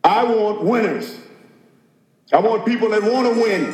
I want winners. I want people that want to win.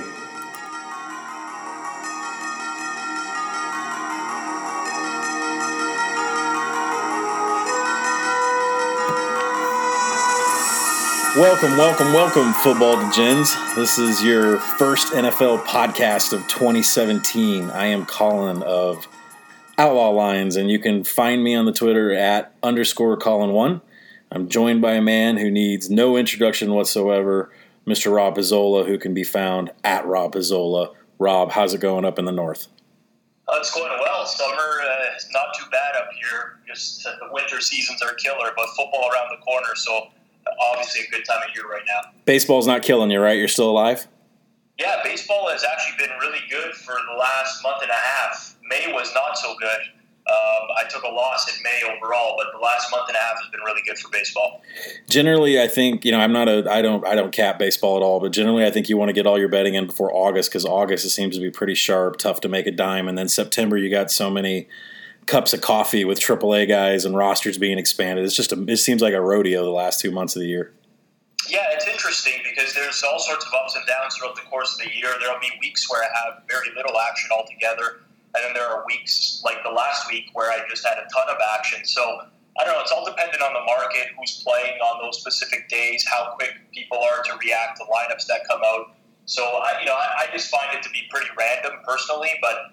Welcome, Football Degens. This is your first NFL podcast of 2017. I am Colin of Outlaw Lines, and you can find me on the Twitter at _Colin1. I'm joined by a man who needs no introduction whatsoever, Mr. Rob Pizzola, who can be found at Rob Pizzola. Rob, how's it going up in the north? It's going well. Summer is not too bad up here. Just the winter seasons are killer, but football around the corner, so obviously a good time of year right now. Baseball's not killing you, right? You're still alive? Yeah, baseball has actually been really good for the last month and a half. May was not so good. I took a loss in May overall, but the last month and a half has been really good for baseball. Generally, I think, I don't cap baseball at all, but generally I think you want to get all your betting in before August, because August it seems to be pretty sharp, tough to make a dime, and then September you got so many cups of coffee with AAA guys and rosters being expanded. It seems like a rodeo the last 2 months of the year. Yeah, it's interesting because there's all sorts of ups and downs throughout the course of the year. There will be weeks where I have very little action altogether, and then there are weeks like the last week where I just had a ton of action. So I don't know. It's all dependent on the market, who's playing on those specific days, how quick people are to react to lineups that come out. So I just find it to be pretty random personally, but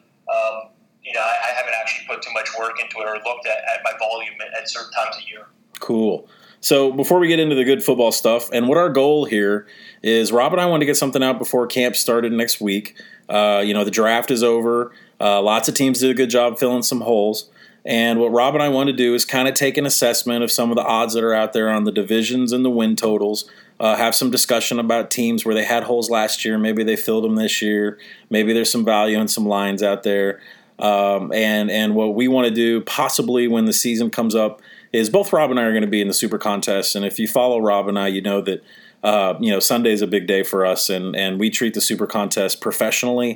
I haven't actually put too much work into it or looked at my volume at certain times of year. Cool. So before we get into the good football stuff, and what our goal here is, Rob and I want to get something out before camp started next week. The draft is over. Lots of teams did a good job filling some holes. And what Rob and I want to do is kind of take an assessment of some of the odds that are out there on the divisions and the win totals. Have some discussion about teams where they had holes last year. Maybe they filled them this year. Maybe there's some value in some lines out there. And what we want to do possibly when the season comes up is both Rob and I are going to be in the Super Contest. And if you follow Rob and I, you know that Sunday is a big day for us, and we treat the Super Contest professionally,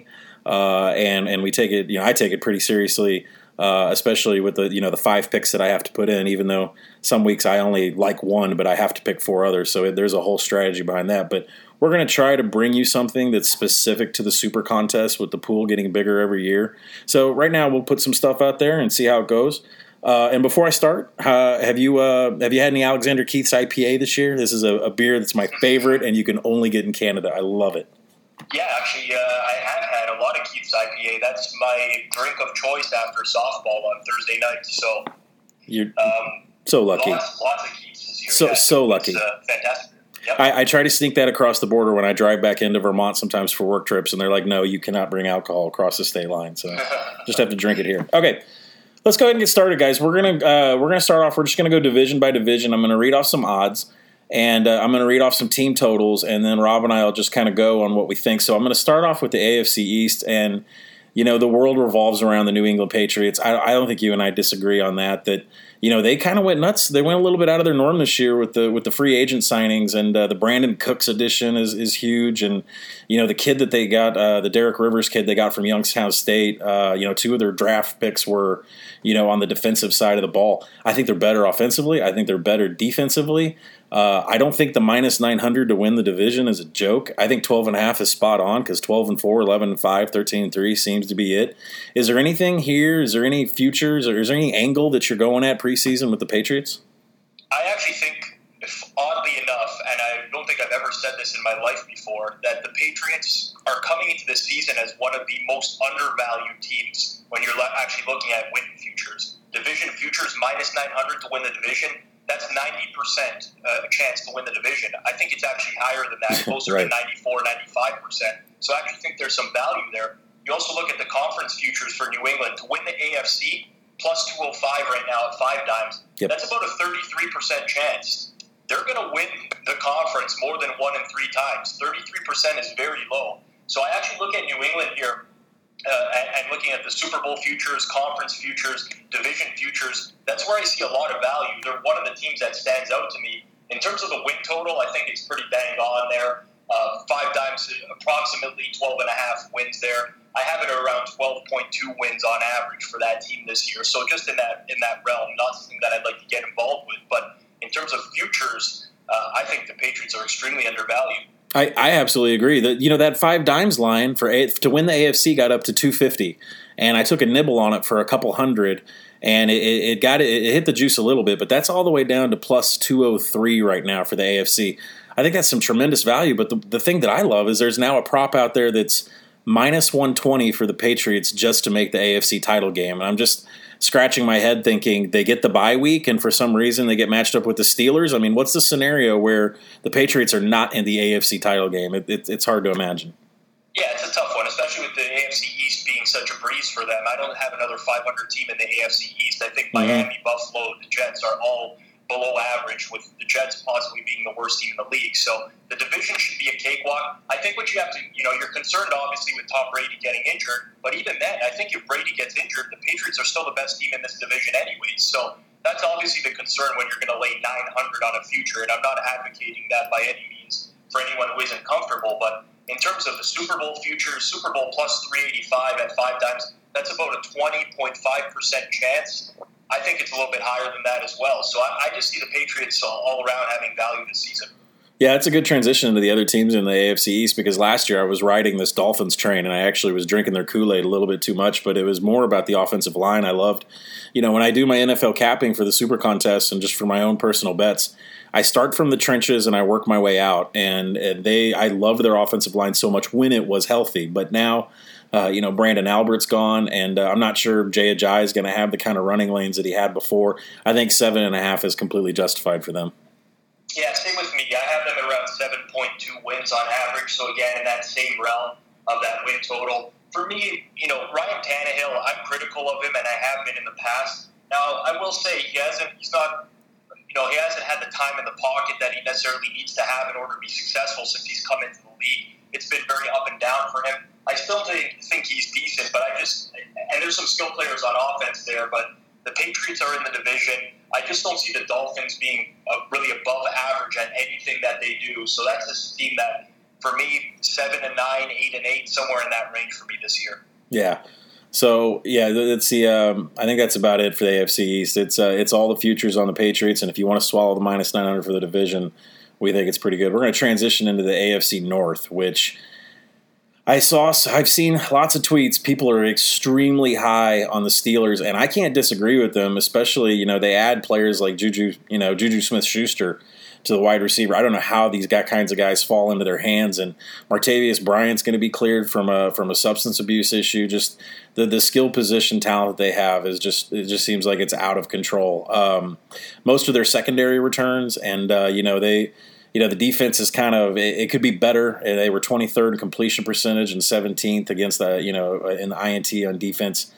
and we take it. I take it pretty seriously, especially with the 5 picks that I have to put in. Even though some weeks I only like one, but I have to pick 4 others, so there's a whole strategy behind that. But we're going to try to bring you something that's specific to the Super Contest, with the pool getting bigger every year. So right now we'll put some stuff out there and see how it goes. And before I start, have you had any Alexander Keith's IPA this year? This is a beer that's my favorite, and you can only get in Canada. I love it. Yeah, actually, I have had a lot of Keith's IPA. That's my drink of choice after softball on Thursday nights. So you're so lucky. Lots of Keith's this year. So lucky. It's fantastic. Yep. I try to sneak that across the border when I drive back into Vermont sometimes for work trips, and they're like, no, you cannot bring alcohol across the state line. So just have to drink it here. Okay. Let's go ahead and get started, guys. We're gonna start off. We're just gonna go division by division. I'm gonna read off some odds, and I'm gonna read off some team totals, and then Rob and I will just kind of go on what we think. So I'm gonna start off with the AFC East, and the world revolves around the New England Patriots. I don't think you and I disagree on that. That they kind of went nuts. They went a little bit out of their norm this year with the free agent signings, and the Brandon Cooks addition is huge. And the kid that they got, the Derek Rivers kid they got from Youngstown State. 2 of their draft picks were on the defensive side of the ball. I think they're better offensively. I think they're better defensively. I don't think the minus 900 to win the division is a joke. I think 12.5 is spot on, because 12-4, 11-5, 13-3 seems to be it. Is there anything here? Is there any futures, or is there any angle that you're going at preseason with the Patriots? I actually think, oddly enough, and I don't think I've ever said this in my life before, that the Patriots are coming into this season as one of the most undervalued teams when you're actually looking at win futures. Division futures minus 900 to win the division. That's 90% chance to win the division. I think it's actually higher than that, closer right. to 94, 95%. So I actually think there's some value there. You also look at the conference futures for New England. To win the AFC, plus 205 right now at 5 dimes. Yep. That's about a 33% chance. They're going to win the conference more than 1 in 3 times. 33% is very low. So I actually look at New England here and looking at the Super Bowl futures, conference futures, division futures. That's where I see a lot of value. They're one of the teams that stands out to me. In terms of the win total, I think it's pretty bang on there. 5 dimes, approximately 12.5 wins there. I have it around 12.2 wins on average for that team this year. So just in that realm, not something that I'd like to get involved with. But in terms of futures, I think the Patriots are extremely undervalued. I absolutely agree. That 5 dimes line to win the AFC got up to 250, and I took a nibble on it for a couple hundred, and it hit the juice a little bit, but that's all the way down to plus 203 right now for the AFC. I think that's some tremendous value, but the thing that I love is there's now a prop out there that's minus 120 for the Patriots just to make the AFC title game, and I'm just scratching my head thinking they get the bye week and for some reason they get matched up with the Steelers. I mean, what's the scenario where the Patriots are not in the AFC title game? It's hard to imagine. Yeah, it's a tough one, especially with the AFC East being such a breeze for them. I don't have another 500 team in the AFC East. I think Miami, Buffalo, the Jets are all below average, with the Jets possibly being the worst team in the league. So the division should be a cakewalk. I think what you have to, you're concerned obviously with Tom Brady getting injured, but even then, I think if Brady gets injured, the Patriots are still the best team in this division anyways. So that's obviously the concern when you're going to lay 900 on a future, and I'm not advocating that by any means for anyone who isn't comfortable, but in terms of the Super Bowl future, Super Bowl plus 385 at 5 times, that's about a 20.5% chance. I think it's a little bit higher than that as well. So I just see the Patriots all around having value this season. Yeah, it's a good transition to the other teams in the AFC East, because last year I was riding this Dolphins train and I actually was drinking their Kool-Aid a little bit too much, but it was more about the offensive line. I loved, when I do my NFL capping for the Super Contest and just for my own personal bets, I start from the trenches and I work my way out. And I love their offensive line so much when it was healthy, but now Brandon Albert's gone, and I'm not sure Jay Ajayi is going to have the kind of running lanes that he had before. I think 7.5 is completely justified for them. Yeah, same with me. I have them around 7.2 wins on average. So again, in that same realm of that win total. For me, Ryan Tannehill, I'm critical of him, and I have been in the past. Now, I will say he hasn't had the time in the pocket that he necessarily needs to have in order to be successful since he's come into the league. It's been very up and down for him. I still think he's decent, but and there's some skill players on offense there, but the Patriots are in the division. I just don't see the Dolphins being really above average at anything that they do. So that's a team that, for me, 7-9, 8-8, somewhere in that range for me this year. Yeah. So let's see. I think that's about it for the AFC East. It's all the futures on the Patriots, and if you want to swallow the minus 900 for the division, we think it's pretty good. We're going to transition into the AFC North, which I've seen lots of tweets. People are extremely high on the Steelers, and I can't disagree with them. Especially, they add players like Juju Smith-Schuster to the wide receiver. I don't know how these kinds of guys fall into their hands. And Martavius Bryant's going to be cleared from a substance abuse issue. Just the skill position talent that they have it just seems like it's out of control. Most of their secondary returns, and the defense is it could be better. They were 23rd in completion percentage and 17th against in the INT on defense.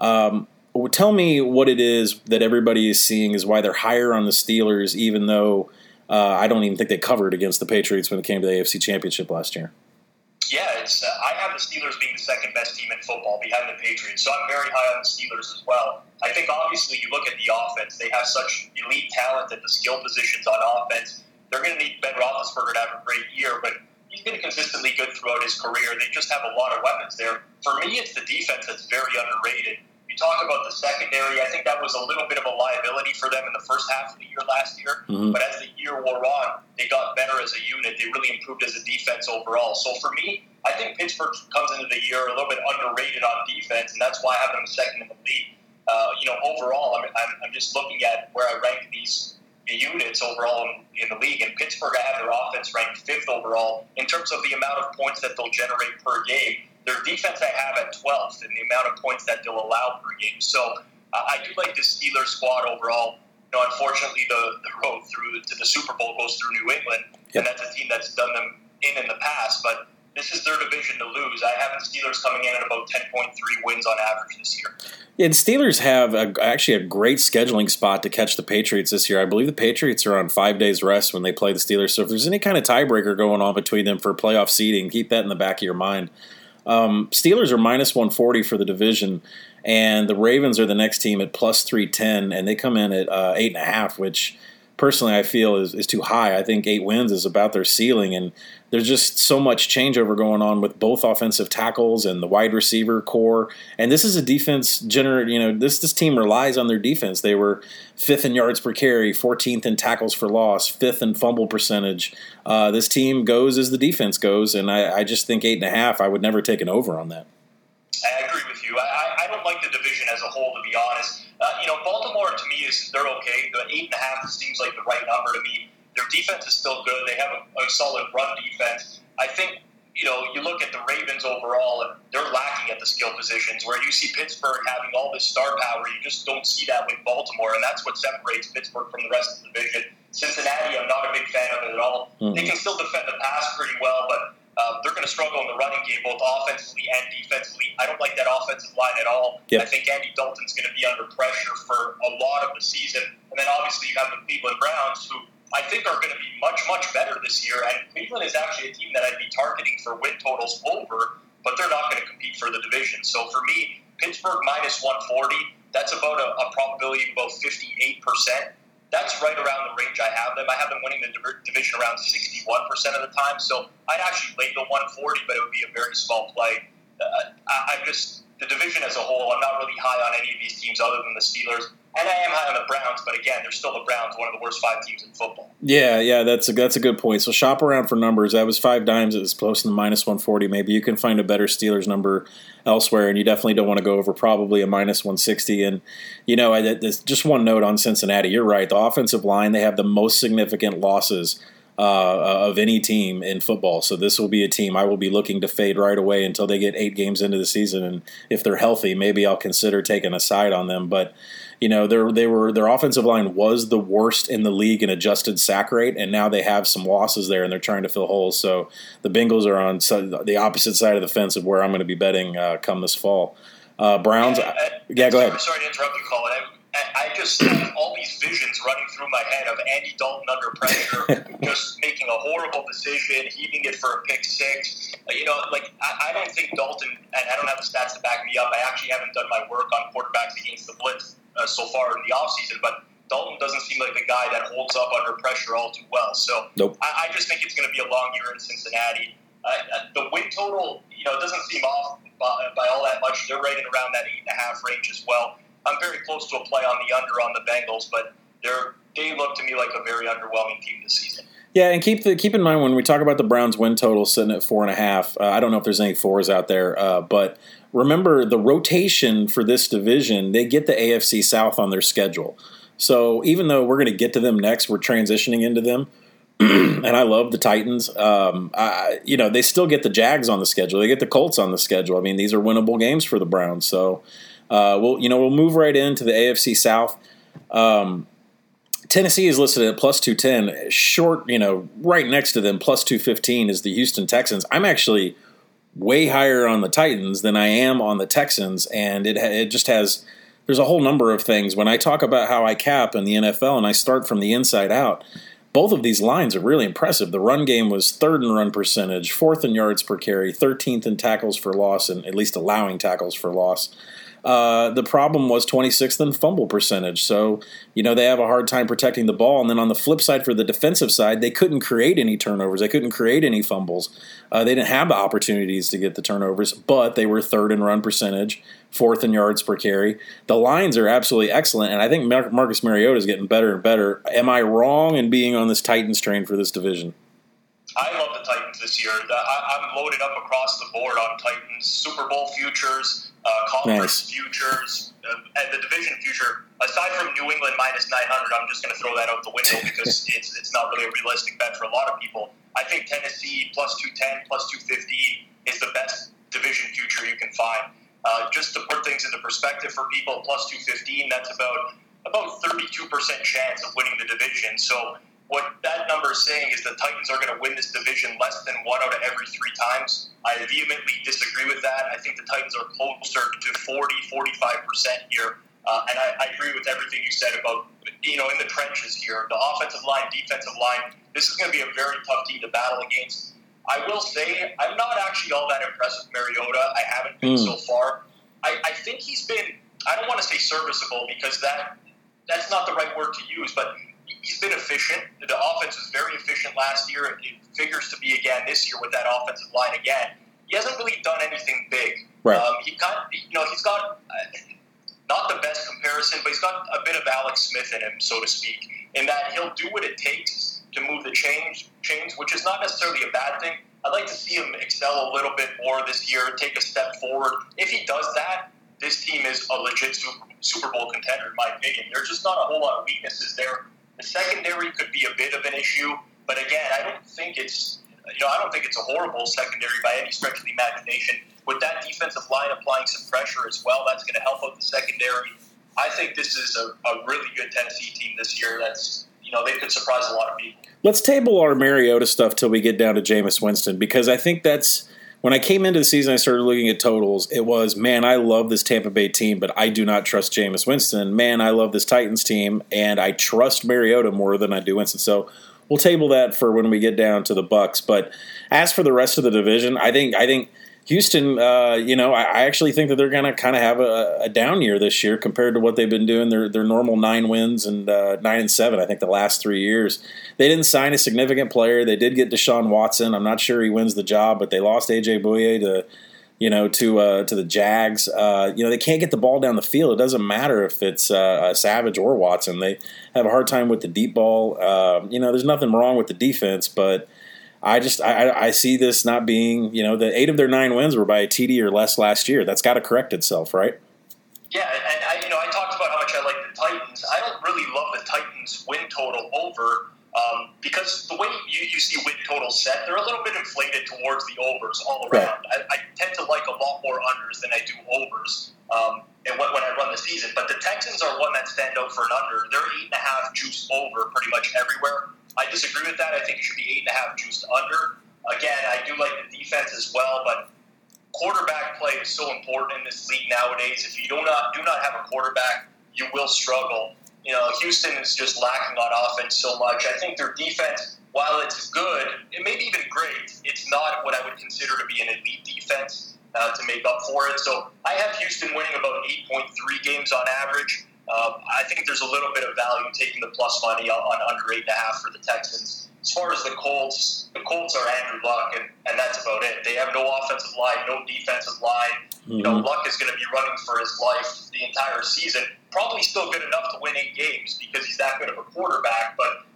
Tell me what it is that everybody is seeing is why they're higher on the Steelers, even though I don't even think they covered against the Patriots when it came to the AFC Championship last year. Yeah, I have the Steelers being the second best team in football behind the Patriots, so I'm very high on the Steelers as well. I think obviously you look at the offense, they have such elite talent at the skill positions on offense. They're going to need Ben Roethlisberger to have a great year, but he's been consistently good throughout his career. They just have a lot of weapons there. For me, it's the defense that's very underrated. You talk about the secondary, I think that was a little bit of a liability for them in the first half of the year last year. Mm-hmm. But as the year wore on, they got better as a unit. They really improved as a defense overall. So for me, I think Pittsburgh comes into the year a little bit underrated on defense, and that's why I have them second in the league. Overall, I'm just looking at where I rank these units overall in the league. In Pittsburgh, I have their offense ranked 5th overall in terms of the amount of points that they'll generate per game. Their defense I have at 12th in the amount of points that they'll allow per game. So I do like the Steelers squad overall. Unfortunately, the road to the Super Bowl goes through New England, and that's a team that's done them in the past. But this is their division to lose. I have the Steelers coming in at about 10.3 wins on average this year. Yeah, and Steelers have actually a great scheduling spot to catch the Patriots this year. I believe the Patriots are on 5 days rest when they play the Steelers. So if there's any kind of tiebreaker going on between them for playoff seeding, keep that in the back of your mind. Steelers are minus 140 for the division, and the Ravens are the next team at plus 310, and they come in at 8.5, which personally I feel is too high. I think 8 wins is about their ceiling, and there's just so much changeover going on with both offensive tackles and the wide receiver core. And this is a defense this team relies on their defense. They were 5th in yards per carry, 14th in tackles for loss, 5th in fumble percentage. This team goes as the defense goes, and I just think 8.5, I would never take an over on that. I agree with you. I don't like the division as a whole, to be honest. Baltimore, to me, they're okay. The 8.5 seems like the right number to me. Their defense is still good. They have a solid run defense. I think, you look at the Ravens overall, and they're lacking at the skill positions, where you see Pittsburgh having all this star power. You just don't see that with Baltimore, and that's what separates Pittsburgh from the rest of the division. Cincinnati, I'm not a big fan of it at all. Mm-hmm. They can still defend the pass pretty well, but they're going to struggle in the running game, both offensively and defensively. I don't like that offensive line at all. Yep. I think Andy Dalton's going to be under pressure for a lot of the season. And then obviously you have the Cleveland Browns, who I think are going to be much, much better this year. And Cleveland is actually a team that I'd be targeting for win totals over, but they're not going to compete for the division. So for me, Pittsburgh minus 140, that's about a probability of about 58%. That's right around the range I have them. I have them winning the division around 61% of the time. So I'd actually lay the 140, but it would be a very small play. The division as a whole, I'm not really high on any of these teams other than the Steelers. And I am high on the Browns, but again, they're still the Browns, one of the worst 5 teams in football. Yeah, that's a good point. So shop around for numbers. That was 5 dimes. It was close to the minus 140. Maybe you can find a better Steelers number elsewhere, and you definitely don't want to go over probably a minus 160. And, just one note on Cincinnati. You're right. The offensive line, they have the most significant losses of any team in football. So this will be a team I will be looking to fade right away until they get 8 games into the season. And if they're healthy, maybe I'll consider taking a side on them. But their offensive line was the worst in the league in adjusted sack rate, and now they have some losses there, and they're trying to fill holes. So the Bengals are on the opposite side of the fence of where I'm going to be betting come this fall. Browns, go ahead. Sorry to interrupt you, Colin. I just have all these visions running through my head of Andy Dalton under pressure, just making a horrible decision, heaving it for a pick 6. I don't think Dalton, and I don't have the stats to back me up. I actually haven't done my work on quarterbacks against the blitz so far in the offseason, but Dalton doesn't seem like the guy that holds up under pressure all too well. So nope. I just think it's going to be a long year in Cincinnati. The win total, doesn't seem off by all that much. They're right around that 8.5 range as well. I'm very close to a play on the under on the Bengals, but they look to me like a very underwhelming team this season. Yeah, and keep in mind when we talk about the Browns' win total sitting at 4.5. I don't know if there's any 4s out there, but remember the rotation for this division. They get the AFC South on their schedule, so even though we're going to get to them next, we're transitioning into them. And I love the Titans. They still get the Jags on the schedule. They get the Colts on the schedule. I mean, these are winnable games for the Browns. So we'll move right into the AFC South. Tennessee is listed at plus 210. Short, right next to them, plus 215 is the Houston Texans. I'm actually way higher on the Titans than I am on the Texans, and it just has. There's a whole number of things. When I talk about how I cap in the NFL and I start from the inside out, both of these lines are really impressive. The run game was 3rd in run percentage, 4th in yards per carry, 13th in tackles for loss, and at least allowing tackles for loss. The problem was 26th in fumble percentage. So, they have a hard time protecting the ball. And then on the flip side, for the defensive side, they couldn't create any turnovers. They couldn't create any fumbles. They didn't have the opportunities to get the turnovers, but they were 3rd in run percentage, 4th in yards per carry. The lines are absolutely excellent, and I think Marcus Mariota is getting better and better. Am I wrong in being on this Titans train for this division? I love the Titans this year. I'm loaded up across the board on Titans. Super Bowl futures, conference futures, and the division future. Aside from New England minus 900, I'm just going to throw that out the window because it's not really a realistic bet for a lot of people. I think Tennessee plus 210, plus 250 is the best division future you can find. Just to put things into perspective for people, plus 215, that's about 32% chance of winning the division. So what that number is saying is the Titans are going to win this division less than 1 out of every 3 times. I vehemently disagree with that. I think the Titans are closer to 40-45% here. And I agree with everything you said about, in the trenches here, the offensive line, defensive line, this is going to be a very tough team to battle against. I will say I'm not actually all that impressed with Mariota. I haven't been so far. I think he's been, I don't want to say serviceable because that's not the right word to use, but he's been efficient. The offense was very efficient last year. It figures to be again this year with that offensive line again. He hasn't really done anything big. Right. He's got not the best comparison, but he's got a bit of Alex Smith in him, so to speak, in that he'll do what it takes to move the chains, which is not necessarily a bad thing. I'd like to see him excel a little bit more this year, take a step forward. If he does that, this team is a legit Super Bowl contender, in my opinion. There's just not a whole lot of weaknesses there. The secondary could be a bit of an issue, but again, I don't think it's a horrible secondary by any stretch of the imagination. With that defensive line applying some pressure as well, that's going to help out the secondary. I think this is a really good Tennessee team this year. That's they could surprise a lot of people. Let's table our Mariota stuff till we get down to Jameis Winston, because I think that's when I came into the season, I started looking at totals. It was, man, I love this Tampa Bay team, but I do not trust Jameis Winston. Man, I love this Titans team, and I trust Mariota more than I do Winston. So we'll table that for when we get down to the Bucs. But as for the rest of the division, I think Houston, I actually think that they're going to kind of have a down year this year compared to what they've been doing. Their normal 9 wins and 9-7, I think, the last 3 years. They didn't sign a significant player. They did get Deshaun Watson. I'm not sure he wins the job, but they lost A.J. Bouye to the Jags. They can't get the ball down the field. It doesn't matter if it's Savage or Watson. They have a hard time with the deep ball. There's nothing wrong with the defense, but I see this not being, the 8 of their 9 wins were by a TD or less last year. That's got to correct itself, right? Yeah, and I talked about how much I like the Titans. I don't really love the Titans win total over because the way you see win totals set, they're a little bit inflated towards the overs all around. Right. I tend to like a lot more unders than I do overs and when I run the season. But the Texans are one that stand out for an under. They're 8.5 juiced over pretty much everywhere. I disagree with that. I think it should be 8.5 juiced under. Again, I do like the defense as well, but quarterback play is so important in this league nowadays. If you do not have a quarterback, you will struggle. Houston is just lacking on offense so much. I think their defense, while it's good, it may be even great, it's not what I would consider to be an elite defense to make up for it. So I have Houston winning about 8.3 games on average. I think there's a little bit of value taking the plus money on under 8.5 for the Texans. As far as the Colts are Andrew Luck, and that's about it. They have no offensive line, no defensive line. Mm-hmm. Luck is going to be running for his life the entire season. Probably still good enough to win 8 games because he's that good of a quarterback.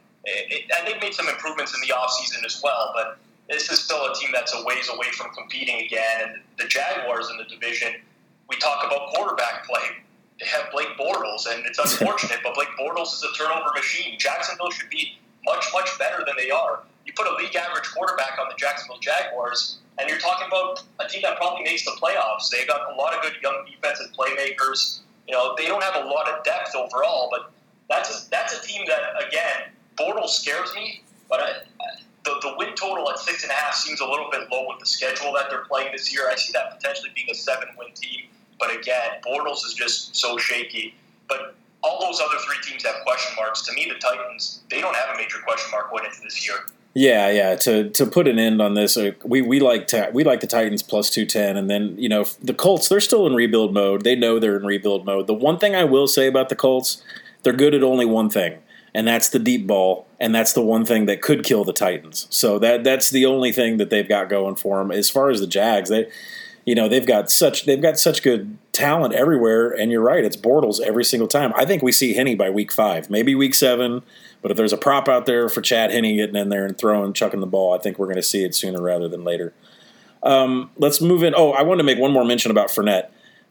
And they've made some improvements in the offseason as well. But this is still a team that's a ways away from competing again. And the Jaguars in the division, we talk about quarterback play. They have Blake Bortles, and it's unfortunate, but Blake Bortles is a turnover machine. Jacksonville should be much, much better than they are. You put a league average quarterback on the Jacksonville Jaguars, and you're talking about a team that probably makes the playoffs. They got a lot of good young defensive playmakers. They don't have a lot of depth overall, but that's a team that, again, Bortles scares me, but the win total at 6.5 seems a little bit low with the schedule that they're playing this year. I see that potentially being a 7-win team. But again, Bortles is just so shaky. But all those other 3 teams have question marks. To me, the Titans, they don't have a major question mark going into this year. Yeah. To put an end on this, we like the Titans plus 210, and then the Colts, they're still in rebuild mode. They know they're in rebuild mode. The one thing I will say about the Colts, they're good at only one thing, and that's the deep ball, and that's the one thing that could kill the Titans. So that's the only thing that they've got going for them. As far as the Jags, they've got such good talent everywhere, and you're right, it's Bortles every single time. I think we see Henne by week 5, maybe week 7, but if there's a prop out there for Chad Henne getting in there and chucking the ball, I think we're going to see it sooner rather than later. Let's move in. I wanted to make one more mention about Fournette.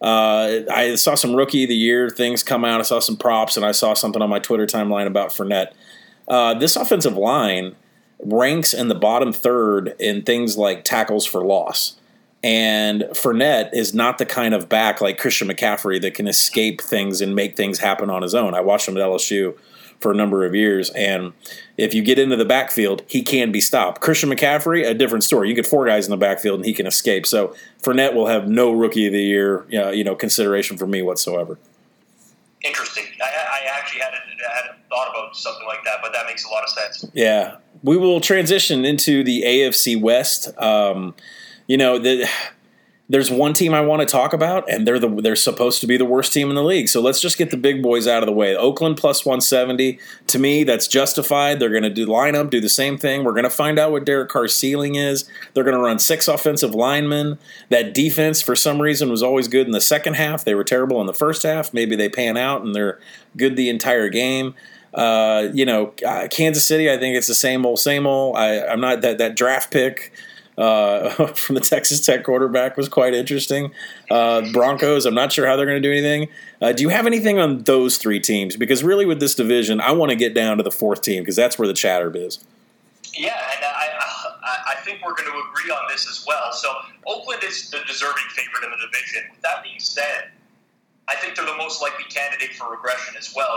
I saw some Rookie of the Year things come out. I saw some props, and I saw something on my Twitter timeline about Fournette. This offensive line ranks in the bottom third in things like tackles for loss. And Fournette is not the kind of back like Christian McCaffrey that can escape things and make things happen on his own. I watched him at LSU for a number of years, and if you get into the backfield, he can be stopped. Christian McCaffrey, a different story. You get 4 guys in the backfield, and he can escape. So Fournette will have no Rookie of the Year consideration for me whatsoever. Interesting. I actually hadn't thought about something like that, but that makes a lot of sense. Yeah. We will transition into the AFC West. there's one team I want to talk about, and they're supposed to be the worst team in the league. So let's just get the big boys out of the way. Oakland plus 170. To me, that's justified. They're going to do the same thing. We're going to find out what Derek Carr's ceiling is. They're going to run 6 offensive linemen. That defense, for some reason, was always good in the second half. They were terrible in the first half. Maybe they pan out and they're good the entire game. Kansas City, I think it's the same old, same old. I'm not that draft pick from the Texas Tech quarterback was quite interesting. Broncos, I'm not sure how they're going to do anything. Do you have anything on those 3 teams? Because really with this division, I want to get down to the 4th team because that's where the chatter is. Yeah, and I think we're going to agree on this as well. So Oakland is the deserving favorite in the division. With that being said, I think they're the most likely candidate for regression as well.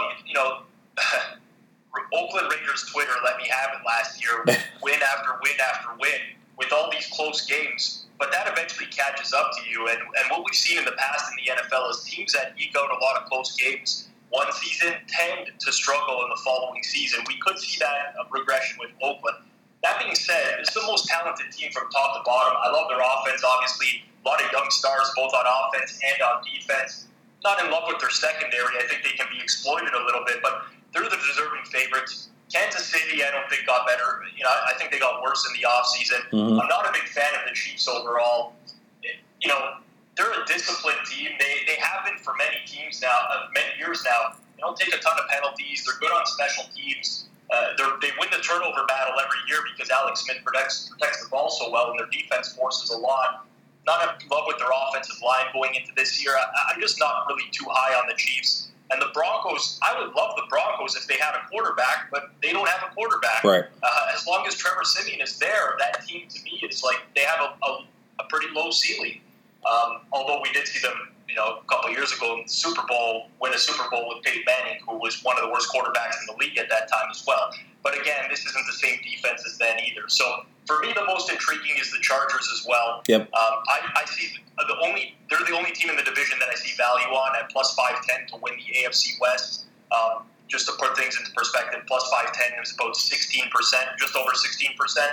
Oakland Raiders Twitter let me have it last year, win after win after win, with all these close games, but that eventually catches up to you. And what we've seen in the past in the NFL is teams that eke out a lot of close games one season tend to struggle in the following season. We could see that regression with Oakland. That being said, it's the most talented team from top to bottom. I love their offense, obviously. A lot of young stars, both on offense and on defense. Not in love with their secondary. I think they can be exploited a little bit, but they're the deserving favorites. Kansas City, I don't think got better. I think they got worse in the offseason. Mm-hmm. I'm not a big fan of the Chiefs overall. They're a disciplined team. They have been for many teams now, many years now. They don't take a ton of penalties. They're good on special teams. They win the turnover battle every year because Alex Smith protects the ball so well, and their defense forces a lot. Not in love with their offensive line going into this year. I'm just not really too high on the Chiefs. And the Broncos, I would love the Broncos if they had a quarterback, but they don't have a quarterback. Right. As long as Trevor Siemian is there, that team to me is like they have a pretty low ceiling. Although we did see them, a couple of years ago in the Super Bowl, win a Super Bowl with Peyton Manning, who was one of the worst quarterbacks in the league at that time as well. But again, this isn't the same defense as then either. So for me, the most intriguing is the Chargers as well. Yep. I see they're the only team in the division that I see value on at plus 510 to win the AFC West. Just to put things into perspective, plus 510 is about 16%, just over 16%.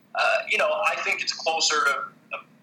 I think it's closer to,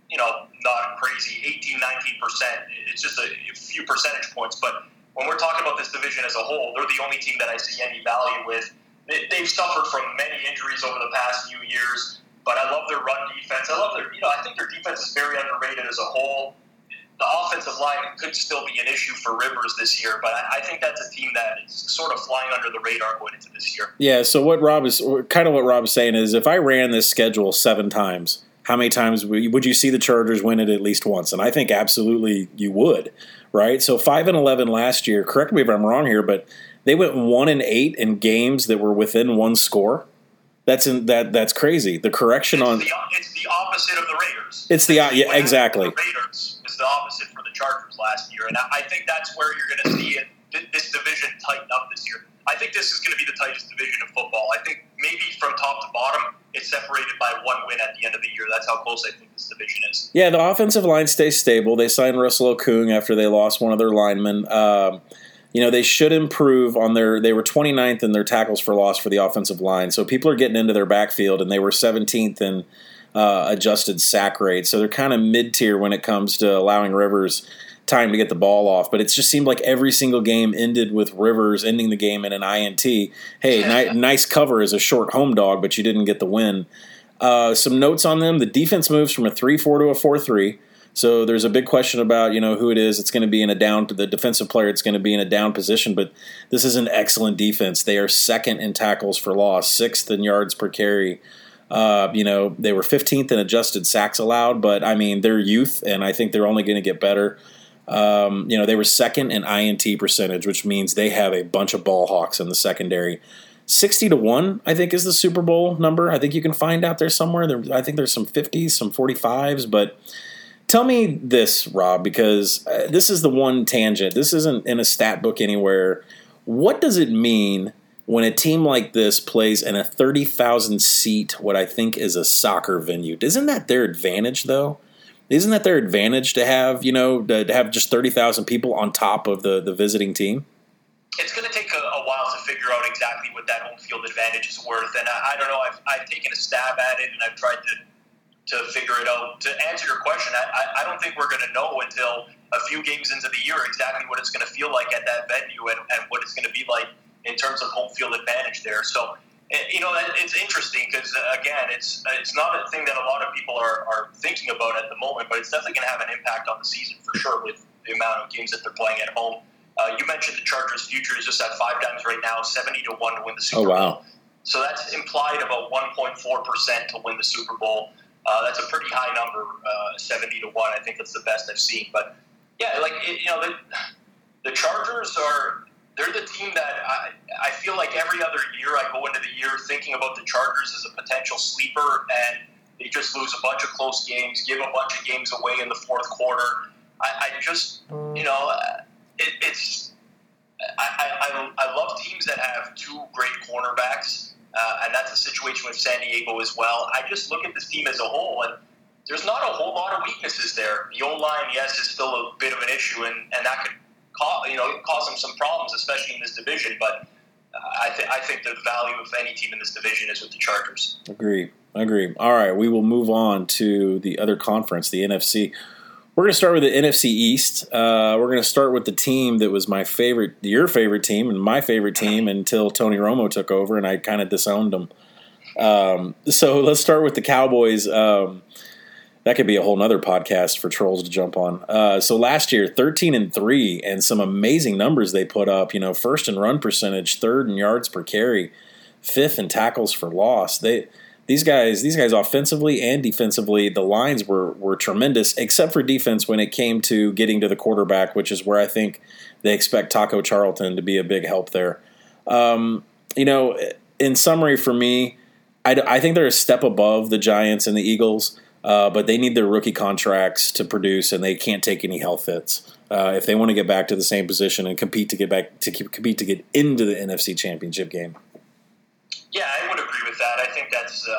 not crazy, 18, 19%. It's just a few percentage points. But when we're talking about this division as a whole, they're the only team that I see any value with. They've suffered from many injuries over the past few years, but I love their run defense. I think their defense is very underrated as a whole. The offensive line could still be an issue for Rivers this year, but I think that's a team that is sort of flying under the radar going into this year. Yeah, so what Rob is saying is if I ran this schedule 7 times, how many times would you see the Chargers win it at least once? And I think absolutely you would, right? So 5-11 last year, correct me if I'm wrong here, but they went 1-8 in games that were within one score. That's crazy. The correction it's the opposite of the Raiders. Exactly. The Raiders is the opposite for the Chargers last year, and I think that's where you're going to see this division tighten up this year. I think this is going to be the tightest division of football. I think maybe from top to bottom, it's separated by 1 win at the end of the year. That's how close I think this division is. Yeah, the offensive line stays stable. They signed Russell Okung after they lost one of their linemen. They should improve on they were 29th in their tackles for loss for the offensive line. So people are getting into their backfield, and they were 17th in adjusted sack rate. So they're kind of mid-tier when it comes to allowing Rivers time to get the ball off. But it just seemed like every single game ended with Rivers ending the game in an INT. Hey, nice cover as a short home dog, but you didn't get the win. Some notes on them. The defense moves from a 3-4 to a 4-3. So there's a big question about, who it is. It's going to be the defensive player. It's going to be in a down position, but this is an excellent defense. They are 2nd in tackles for loss, 6th in yards per carry. They were 15th in adjusted sacks allowed, but they're youth, and I think they're only going to get better. They were 2nd in INT percentage, which means they have a bunch of ball hawks in the secondary. 60-1, I think, is the Super Bowl number. I think you can find out there somewhere. I think there's some 50s, some 45s, but tell me this, Rob, because this is the one tangent. This isn't in a stat book anywhere. What does it mean when a team like this plays in a 30,000-seat, what I think is a soccer venue? Isn't that their advantage, though? Isn't that their advantage to have, to have just 30,000 people on top of the visiting team? It's going to take a while to figure out exactly what that home field advantage is worth. And I don't know, I've taken a stab at it, and I've tried to to figure it out. To answer your question, I don't think we're going to know until a few games into the year exactly what it's going to feel like at that venue and what it's going to be like in terms of home field advantage there. So, it's interesting because, again, it's not a thing that a lot of people are thinking about at the moment, but it's definitely going to have an impact on the season for sure with the amount of games that they're playing at home. You mentioned the Chargers' future is just at 5 times right now, 70 to 1 to win the Super Bowl. Wow. So that's implied about 1.4% to win the Super Bowl. That's a pretty high number, 70 to 1. I think that's the best I've seen. But yeah, the Chargers they're the team that I feel like every other year I go into the year thinking about the Chargers as a potential sleeper, and they just lose a bunch of close games, give a bunch of games away in the fourth quarter. I love teams that have 2 great cornerbacks, and that's the situation with San Diego as well. I just look at this team as a whole, and there's not a whole lot of weaknesses there. The O-line, yes, is still a bit of an issue, and that could cause them some problems, especially in this division. But I think the value of any team in this division is with the Chargers. Agree. All right, we will move on to the other conference, the NFC. We're going to start with the NFC East. We're going to start with the team that was your favorite team, and my favorite team until Tony Romo took over, and I kind of disowned them. So let's start with the Cowboys. That could be a whole nother podcast for trolls to jump on. So last year, 13-3, and some amazing numbers they put up. First in run percentage, third in yards per carry, fifth in tackles for loss. These guys offensively and defensively, the lines were tremendous, except for defense when it came to getting to the quarterback, which is where I think they expect Taco Charlton to be a big help there. In summary for me, I think they're a step above the Giants and the Eagles. But they need their rookie contracts to produce, and they can't take any health hits if they want to get back to the same position and compete to get into the NFC Championship game. Yeah, I would agree with that. I think that's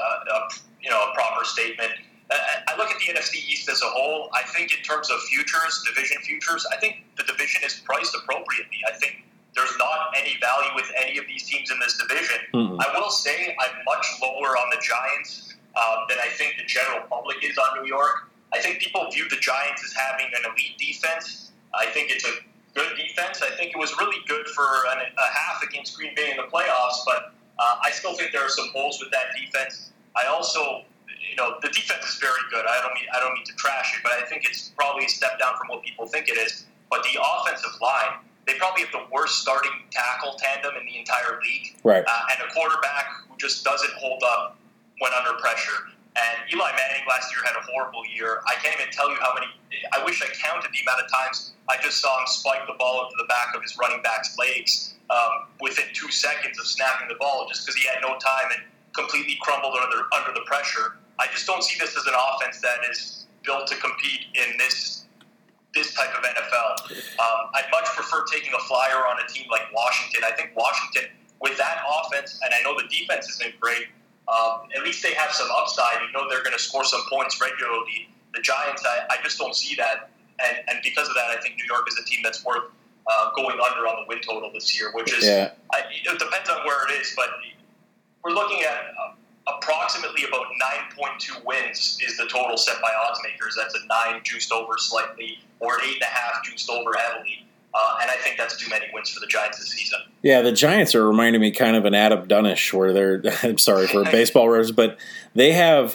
a proper statement. I look at the NFC East as a whole. I think in terms of division futures, I think the division is priced appropriately. I think there's not any value with any of these teams in this division. Mm-hmm. I will say I'm much lower on the Giants than I think the general public is on New York. I think people view the Giants as having an elite defense. I think it's a good defense. I think it was really good for a half against Green Bay in the playoffs, but I still think there are some holes with that defense. I also, the defense is very good. I don't mean to trash it, but I think it's probably a step down from what people think it is. But the offensive line, they probably have the worst starting tackle tandem in the entire league. Right. And a quarterback who just doesn't hold up when under pressure. And Eli Manning last year had a horrible year. I can't even tell you how many – I wish I counted the amount of times I just saw him spike the ball into the back of his running back's legs within 2 seconds of snapping the ball just because he had no time and completely crumbled under the pressure. I just don't see this as an offense that is built to compete in this type of NFL. I'd much prefer taking a flyer on a team like Washington. I think Washington, with that offense, and I know the defense isn't great, at least they have some upside. They're going to score some points regularly. The Giants, I just don't see that. And because of that, I think New York is a team that's worth going under on the win total this year, which is, it depends on where it is, but we're looking at approximately about 9.2 wins is the total set by odds makers. That's a 9 juiced over slightly or an 8.5 juiced over heavily. And I think that's too many wins for the Giants this season. Yeah, the Giants are reminding me kind of an Adam Dunnish, where they're – I'm sorry for baseball words, but they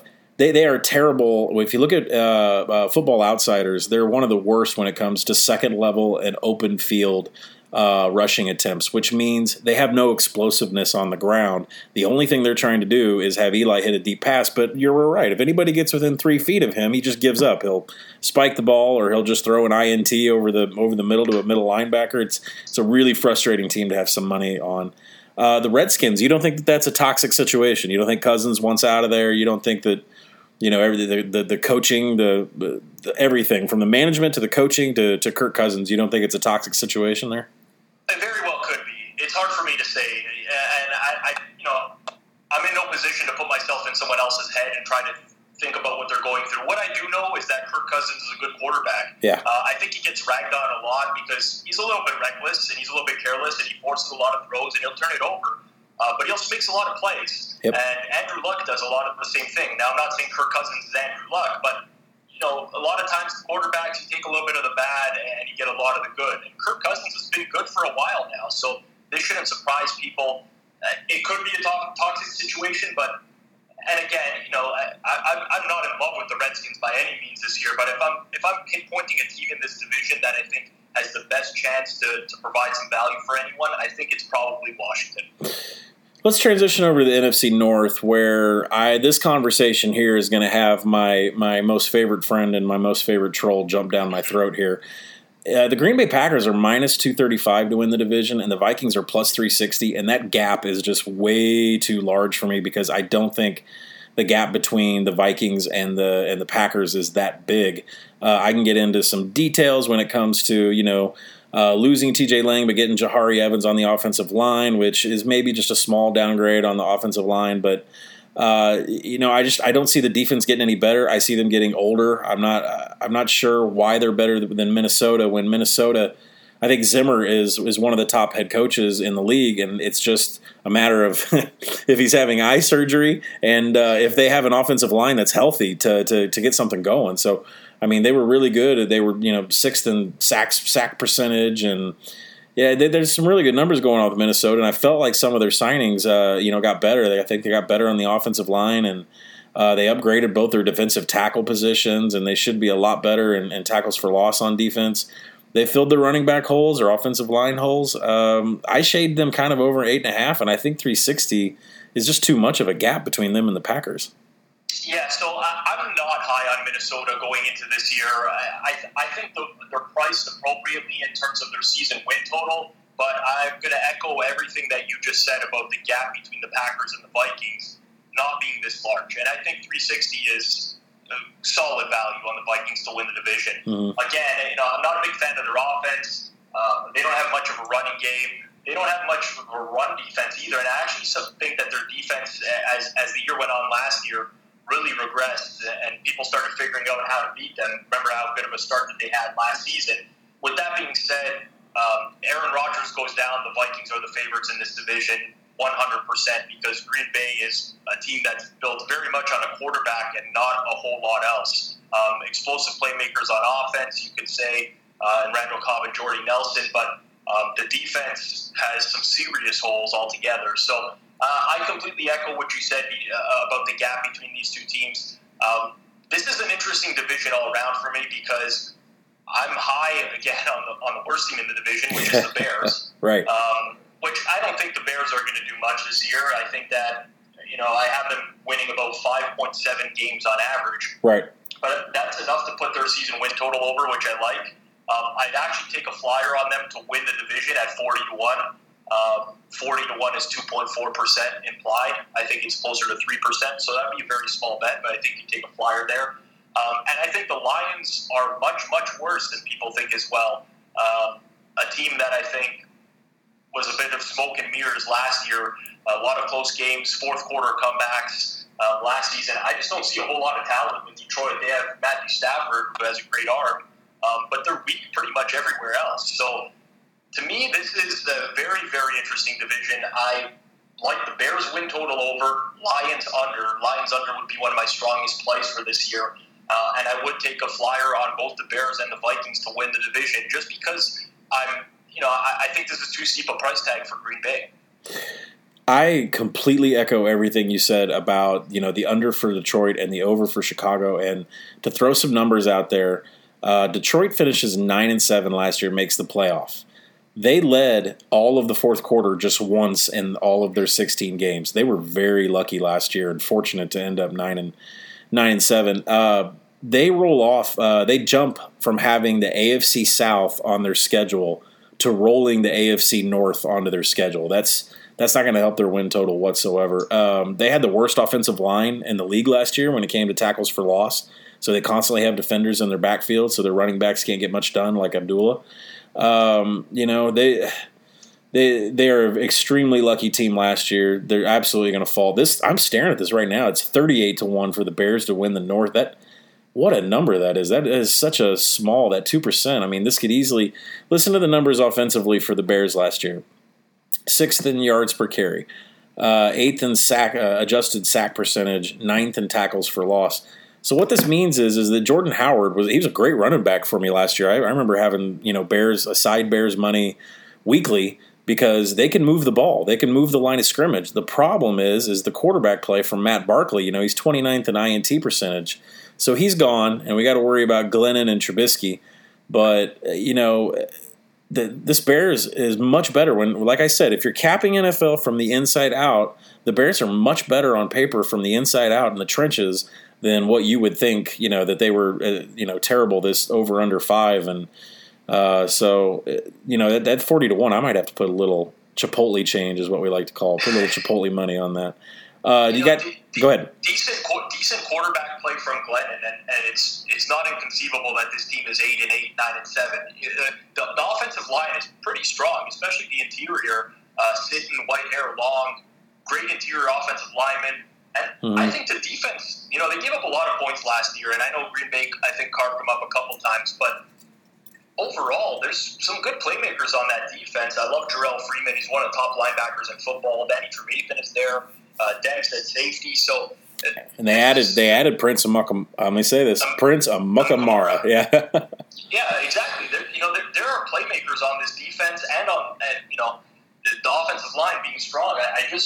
are terrible. If you look at Football Outsiders, they're one of the worst when it comes to second level and open field rushing attempts, which means they have no explosiveness on the ground. The only thing they're trying to do is have Eli hit a deep pass, but you're right. If anybody gets within 3 feet of him, he just gives up. He'll spike the ball, or he'll just throw an INT over the middle to a middle linebacker. It's a really frustrating team to have some money on. The Redskins, you don't think that that's a toxic situation? You don't think Cousins wants out of there? You don't think that the coaching, the everything from the management to the coaching to Kirk Cousins, you don't think it's a toxic situation there? It very well could be. It's hard for me to say, and I'm in no position to put myself in someone else's head and try to think about what they're going through. What I do know is that Kirk Cousins is a good quarterback. Yeah. I think he gets ragged on a lot because he's a little bit reckless and he's a little bit careless and he forces a lot of throws and he'll turn it over. but he also makes a lot of plays. Yep. And Andrew Luck does a lot of the same thing. Now, I'm not saying Kirk Cousins is Andrew Luck, but a lot of times the quarterbacks, you take a little bit of the bad and you get a lot of the good. And Kirk Cousins has been good for a while now, so this shouldn't surprise people. It could be a toxic situation, but and again, I'm not in love with the Redskins by any means this year. But if I'm pinpointing a team in this division that I think has the best chance to provide some value for anyone, I think it's probably Washington. Let's transition over to the NFC North, where this conversation here is going to have my most favorite friend and my most favorite troll jump down my throat here. The Green Bay Packers are minus 235 to win the division, and the Vikings are plus 360, and that gap is just way too large for me because I don't think the gap between the Vikings and the Packers is that big. I can get into some details when it comes to, losing TJ Lang but getting Jahari Evans on the offensive line, which is maybe just a small downgrade on the offensive line, but I don't see the defense getting any better. I see them getting older. I'm not sure why they're better than Minnesota. When Minnesota, I think Zimmer is one of the top head coaches in the league, and it's just a matter of if he's having eye surgery and if they have an offensive line that's healthy to get something going. So, I mean, they were really good. They were sixth in sack percentage and. Yeah, there's some really good numbers going on with Minnesota, and I felt like some of their signings, got better. I think they got better on the offensive line, and they upgraded both their defensive tackle positions, and they should be a lot better in tackles for loss on defense. They filled their running back holes, or offensive line holes. I shaded them kind of over 8.5, and I think 360 is just too much of a gap between them and the Packers. Yeah, so I'm not high on Minnesota going into this year. I think they're priced appropriately in terms of their season win total, but I'm going to echo everything that you just said about the gap between the Packers and the Vikings not being this large. And I think 360 is a solid value on the Vikings to win the division. Mm-hmm. Again, I'm not a big fan of their offense. They don't have much of a running game. They don't have much of a run defense either. And I actually think that their defense, as the year went on last year, really regressed, and people started figuring out how to beat them. Remember how good of a start that they had last season. With that being said, Aaron Rodgers goes down. The Vikings are the favorites in this division 100% because Green Bay is a team that's built very much on a quarterback and not a whole lot else. Explosive playmakers on offense, you could say, and Randall Cobb and Jordy Nelson, but the defense has some serious holes altogether. So I completely echo what you said about the gap between these two teams. This is an interesting division all around for me because I'm high, again, on the worst team in the division, which is the Bears. Right. Which I don't think the Bears are going to do much this year. I think that, I have them winning about 5.7 games on average. Right. But that's enough to put their season win total over, which I like. I'd actually take a flyer on them to win the division at 40-1. 40-1 is 2.4% implied. I think it's closer to 3%, so that'd be a very small bet, but I think you take a flyer there. And I think the Lions are much, much worse than people think as well. A team that I think was a bit of smoke and mirrors last year, a lot of close games, fourth quarter comebacks last season. I just don't see a whole lot of talent with Detroit. They have Matthew Stafford, who has a great arm, but they're weak pretty much everywhere else. So to me, this is a very, very interesting division. I like the Bears win total over, Lions under. Lions under would be one of my strongest plays for this year. And I would take a flyer on both the Bears and the Vikings to win the division just because I think this is too steep a price tag for Green Bay. I completely echo everything you said about, the under for Detroit and the over for Chicago. And to throw some numbers out there, Detroit finishes 9-7 last year, makes the playoff. They led all of the fourth quarter just once in all of their 16 games. They were very lucky last year and fortunate to end up 9-7. They roll off. They jump from having the AFC South on their schedule to rolling the AFC North onto their schedule. That's not going to help their win total whatsoever. They had the worst offensive line in the league last year when it came to tackles for loss. So they constantly have defenders in their backfield, so their running backs can't get much done, like Abdullah. They are an extremely lucky team last year. They're absolutely going to fall. I'm staring at this right now. It's 38-1 for the Bears to win the North. What a number that is. That is such a small, that 2%. I mean, this could easily – listen to the numbers offensively for the Bears last year. 6th in yards per carry, 8th in sack adjusted sack percentage, 9th in tackles for loss. So what this means is that Jordan Howard he was a great running back for me last year. I remember having Bears money weekly because they can move the ball, they can move the line of scrimmage. The problem is the quarterback play from Matt Barkley. He's 29th in INT percentage, so he's gone, and we got to worry about Glennon and Trubisky. But this Bears is much better when, like I said, if you're capping NFL from the inside out, the Bears are much better on paper from the inside out in the trenches than what you would think, that they were, terrible, this over under 5. And so that 40-1, I might have to put a little Chipotle change is what we like to call it. Put a little Chipotle money on that. Go ahead. Decent quarterback play from Glennon, and it's not inconceivable that this team is 8-8, 9-7. The offensive line is pretty strong, especially the interior. Sitton, Whitehair, Long, great interior offensive linemen. And I think the defense, they gave up a lot of points last year, and I know Green Bay, I think, carved them up a couple times, but overall, there's some good playmakers on that defense. I love Jarrell Freeman. He's one of the top linebackers in football. Danny Trevathan is there. Dennis at safety. So, and they added Prince Prince Amukamara. Yeah. Yeah, exactly. There are playmakers on this defense and on the offensive line being strong.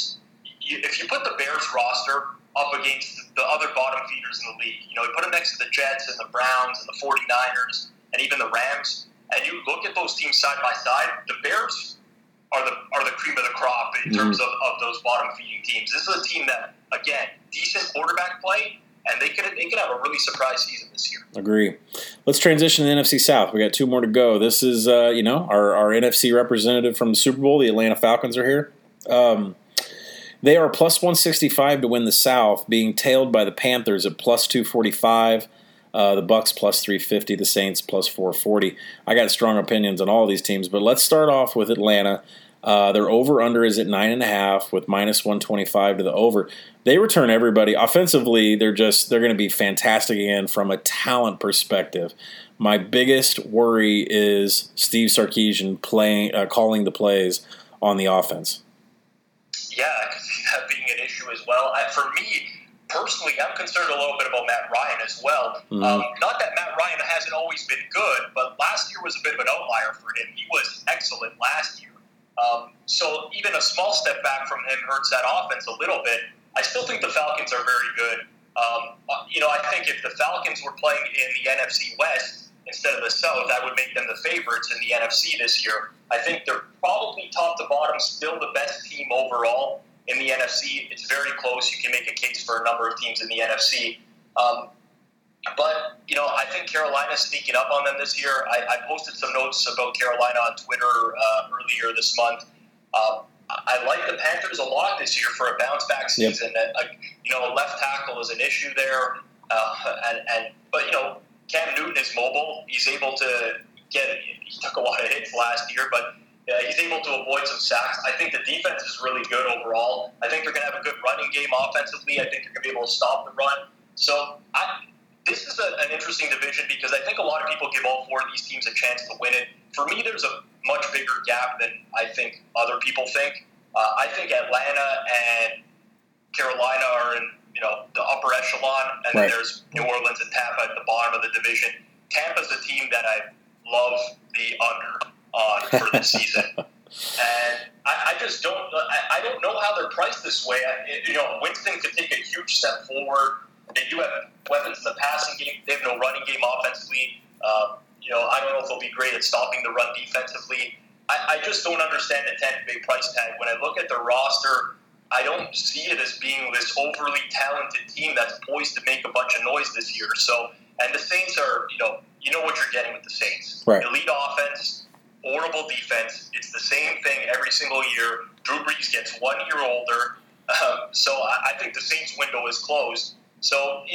If you put the Bears roster up against the other bottom feeders in the league, you put them next to the Jets and the Browns and the 49ers and even the Rams, and you look at those teams side by side, the Bears are the cream of the crop in terms of those bottom feeding teams. This is a team that, again, decent quarterback play, and they could have a really surprise season this year. Agree. Let's transition to the NFC South. We got 2 more to go. This is our NFC representative from the Super Bowl. The Atlanta Falcons are here. They are plus 165 to win the South, being tailed by the Panthers at plus 245. The Bucs plus 350, the Saints plus 440. I got strong opinions on all these teams, but let's start off with Atlanta. Their over-under is at 9.5 with minus 125 to the over. They return everybody. Offensively, they're going to be fantastic again from a talent perspective. My biggest worry is Steve Sarkisian calling the plays on the offense. Yeah, I could see that being an issue as well. For me, personally, I'm concerned a little bit about Matt Ryan as well. Not that Matt Ryan hasn't always been good, but last year was a bit of an outlier for him. He was excellent last year. So even a small step back from him hurts that offense a little bit. I still think the Falcons are very good. I think if the Falcons were playing in the NFC West instead of the South, that would make them the favorites in the NFC this year. I think they're probably top to bottom still the best team overall in the NFC. It's very close. You can make a case for a number of teams in the NFC. But I think Carolina's sneaking up on them this year. I posted some notes about Carolina on Twitter earlier this month. I like the Panthers a lot this year for a bounce-back season. Yep. A left tackle is an issue there. But Cam Newton is mobile. He's able to he took a lot of hits last year, but he's able to avoid some sacks. I think the defense is really good overall. I think they're going to have a good running game offensively. I think they're going to be able to stop the run. So this is an interesting division because I think a lot of people give all 4 of these teams a chance to win it. For me, there's a much bigger gap than I think other people think. I think Atlanta and Carolina are in the upper echelon, and then there's New Orleans and Tampa at the bottom of the division. Tampa's a team that I love the under on for this season. And I just don't know how they're priced this way. Winston could take a huge step forward. They do have weapons in the passing game. They have no running game offensively. I don't know if they'll be great at stopping the run defensively. I just don't understand the Tampa Bay price tag. When I look at their roster, I don't see it as being this overly talented team that's poised to make a bunch of noise this year. So, and the Saints are, you know what you're getting with the Saints. Right. Elite offense, horrible defense. It's the same thing every single year. Drew Brees gets 1 year older. So I think the Saints window is closed. So,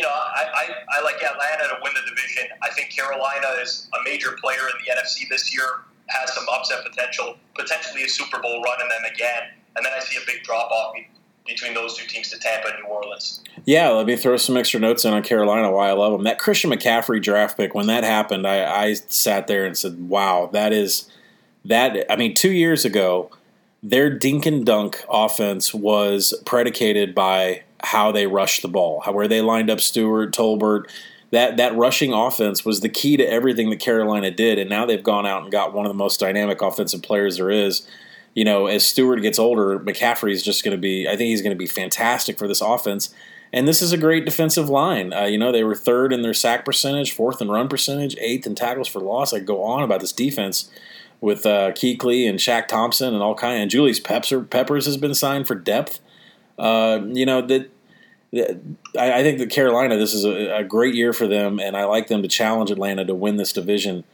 I like Atlanta to win the division. I think Carolina is a major player in the NFC this year, has some upset potential, potentially a Super Bowl run in them again. And then I see a big drop-off between those 2 teams to Tampa and New Orleans. Yeah, let me throw some extra notes in on Carolina, why I love them. That Christian McCaffrey draft pick, when that happened, I sat there and said, wow, 2 years ago, their dink and dunk offense was predicated by how they rushed the ball, where they lined up Stewart, Tolbert. That rushing offense was the key to everything that Carolina did, and now they've gone out and got one of the most dynamic offensive players there is. You know, as Stewart gets older, McCaffrey is just going to be – I think he's going to be fantastic for this offense. And this is a great defensive line. You know, they were third in their sack percentage, fourth in run percentage, eighth in tackles for loss. I could go on about this defense with Kuechly and Shaq Thompson and all kind. And Julius Peppers has been signed for depth. You know, I think that Carolina, this is a great year for them, and I like them to challenge Atlanta to win this division.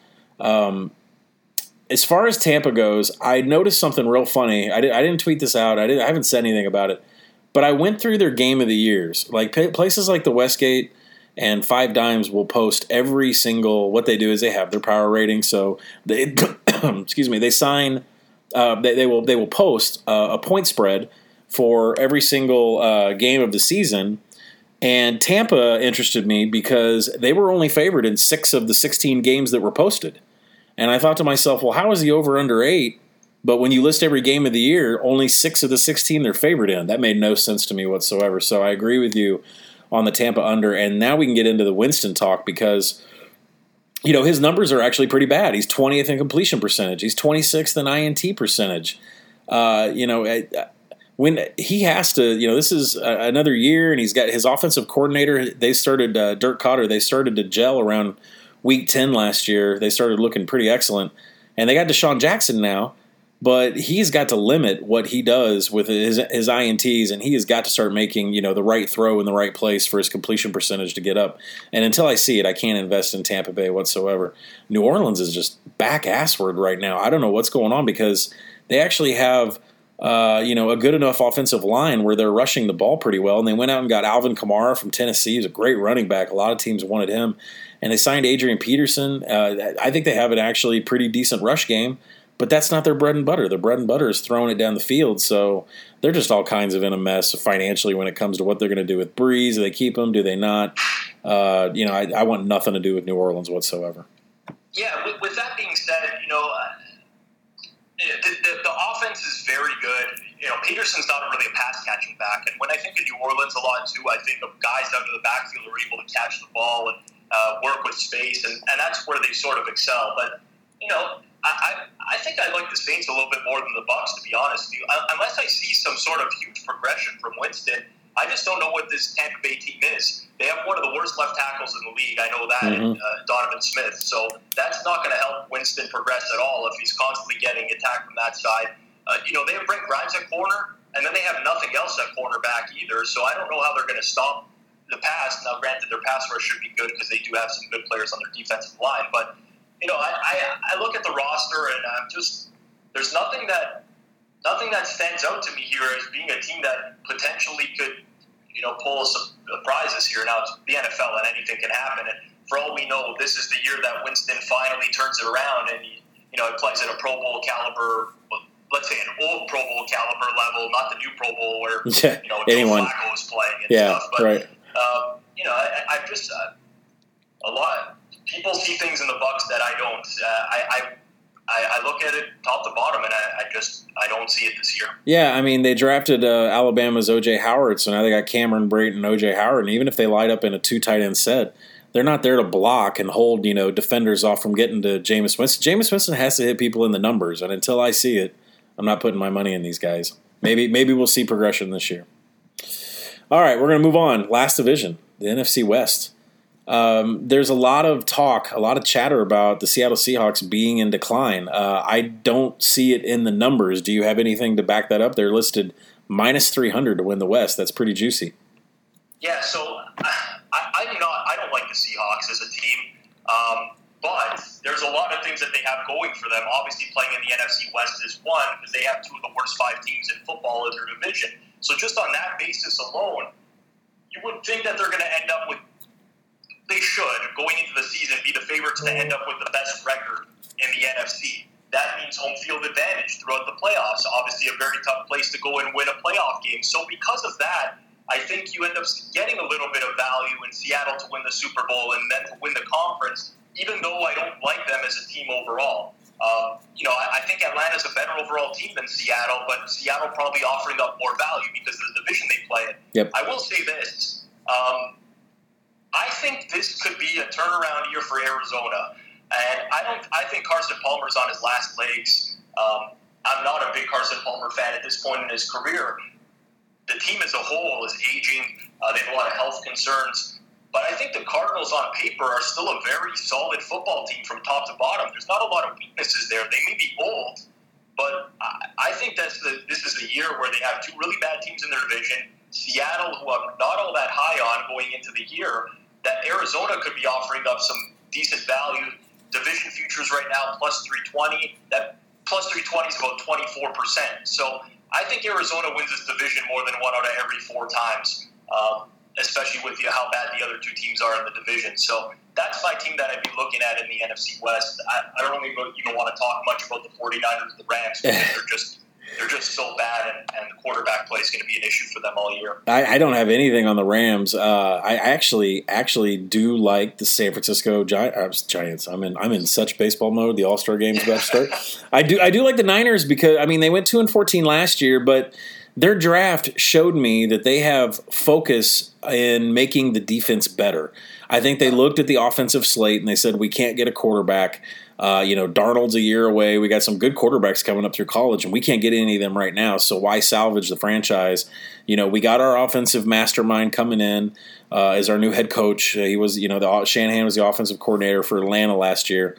As far as Tampa goes, I noticed something real funny. I didn't tweet this out. I haven't said anything about it. But I went through their game of the years. Like places like the Westgate and Five Dimes will post every single – what they do is they have their power rating. So they excuse me, they sign they will post a point spread for every single game of the season. And Tampa interested me because they were only favored in 6 of the 16 games that were posted. And I thought to myself, well, how is the over-under 8? But when you list every game of the year, only 6 of the 16 they're favored in. That made no sense to me whatsoever. So I agree with you on the Tampa under. And now we can get into the Winston talk because, you know, his numbers are actually pretty bad. He's 20th in completion percentage. He's 26th in INT percentage. You know, when he has to, you know, this is another year, and he's got his offensive coordinator. They started, Dirk Cotter, they started to gel around week 10 last year. They started looking pretty excellent. And they got Deshaun Jackson now. But he's got to limit what he does with his INTs, and he has got to start making, you know, the right throw in the right place for his completion percentage to get up. And until I see it, I can't invest in Tampa Bay whatsoever. New Orleans is just back assward right now. I don't know what's going on because they actually have, you know, a good enough offensive line where they're rushing the ball pretty well. And they went out and got Alvin Kamara from Tennessee. He's a great running back. A lot of teams wanted him. And they signed Adrian Peterson. I think they have an actually pretty decent rush game. But that's not their bread and butter. Their bread and butter is throwing it down the field. So they're just all kinds of in a mess financially when it comes to what they're going to do with Breeze. Do they keep him? Do they not? You know, I want nothing to do with New Orleans whatsoever. Yeah, with that being said, you know, the offense is very good. You know, Peterson's not really a pass-catching back. And when I think of New Orleans a lot, too, I think of guys out of the backfield who are able to catch the ball and work with space. And that's where they sort of excel. But, you know, I think I like the Saints a little bit more than the Bucs, to be honest with you. Unless I see some sort of huge progression from Winston, I just don't know what this Tampa Bay team is. They have one of the worst left tackles in the league. I know that, in Donovan Smith. So that's not going to help Winston progress at all if he's constantly getting attacked from that side. You know, they have Brent Grimes at corner, and then they have nothing else at cornerback either. So I don't know how they're going to stop the pass. Now, granted, their pass rush should be good because they do have some good players on their defensive line, but you know, I look at the roster and I'm just there's nothing that stands out to me here as being a team that potentially could, you know, pull some prizes here. Now it's the NFL and anything can happen. And for all we know, this is the year that Winston finally turns it around and he plays at a Pro Bowl caliber. Let's say an old Pro Bowl caliber level, not the new Pro Bowl where you know Joe Flacco is playing and stuff. But right. You know, I've just a lot. People see things in the Bucs that I don't. I look at it top to bottom, and I don't see it this year. Yeah, I mean, they drafted Alabama's O.J. Howard, so now they got Cameron Brate and O.J. Howard, and even if they light up in a 2 tight end set, they're not there to block and hold, you know, defenders off from getting to Jameis Winston. Jameis Winston has to hit people in the numbers, and until I see it, I'm not putting my money in these guys. Maybe we'll see progression this year. All right, we're going to move on. Last division, the NFC West. There's a lot of talk, a lot of chatter about the Seattle Seahawks being in decline. I don't see it in the numbers. Do you have anything to back that up? They're listed minus 300 to win the West. That's pretty juicy. Yeah, so I don't like the Seahawks as a team, but there's a lot of things that they have going for them. Obviously, playing in the NFC West is one because they have 2 of the worst 5 teams in football in their division. So just on that basis alone, you would think that they're going to end up with. They should, going into the season, be the favorites to end up with the best record in the NFC. That means home field advantage throughout the playoffs. Obviously, a very tough place to go and win a playoff game. So because of that, I think you end up getting a little bit of value in Seattle to win the Super Bowl and then to win the conference, even though I don't like them as a team overall. I think Atlanta's a better overall team than Seattle, but Seattle probably offering up more value because of the division they play in. Yep. I will say this. I think this could be a turnaround year for Arizona. And I think Carson Palmer's on his last legs. I'm not a big Carson Palmer fan at this point in his career. The team as a whole is aging. They have a lot of health concerns. But I think the Cardinals on paper are still a very solid football team from top to bottom. There's not a lot of weaknesses there. They may be old, but I think this is a year where they have two really bad teams in their division. Seattle, who I'm not all that high on going into the year, that Arizona could be offering up some decent value. Division futures right now, plus 320. That plus 320 is about 24%. So I think Arizona wins this division more than 1 out of every 4 times, especially with how bad the other 2 teams are in the division. So that's my team that I'd be looking at in the NFC West. I don't really even want to talk much about the 49ers and the Rams because they're just so bad, and the quarterback play is going to be an issue for them all year. I don't have anything on the Rams. I actually do like the San Francisco Giants. I'm in such baseball mode. The All-Star game's about to start. I do like the Niners because they went 2-14 last year, but their draft showed me that they have focus in making the defense better. I think they looked at the offensive slate and they said, we can't get a quarterback. Darnold's a year away. We got some good quarterbacks coming up through college, and we can't get any of them right now. So why salvage the franchise? We got our offensive mastermind coming in as our new head coach. He was, Shanahan was the offensive coordinator for Atlanta last year.